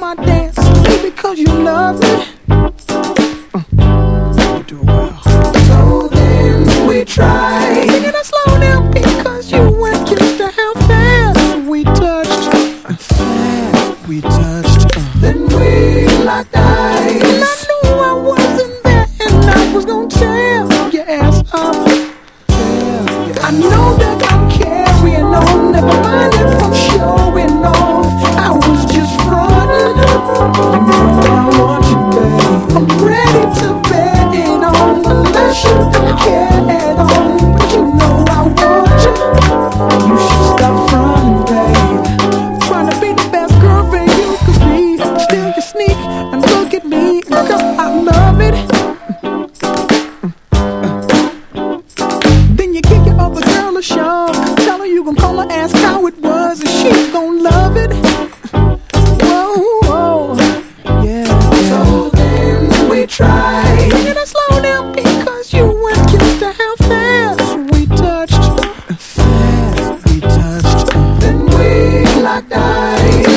my dance, baby, cause you love me. You do well. So then we tried singing it slow down because you weren't used to how fast we touched. Fast we touched. Then we locked eyes. And I knew I wasn't there, and I was gonna tear your ass up. I know that I'm carrying on, never mind if I'm showing off. I was just frontin'. You know I want you, babe. I'm ready to bet it on, unless you don't care at all. But you know I want you. You should stop frontin', babe. Trying to be the best girlfriend you could be. Still you sneak and look at me, and girl, I love it. Then you kick your other girl a shove. Tell her you gon' call her, ask how it was, and she gon' love it. Whoa, whoa, yeah. So then we tried singing it slow down because you weren't used to how fast we touched. Fast we touched. Then we locked eyes.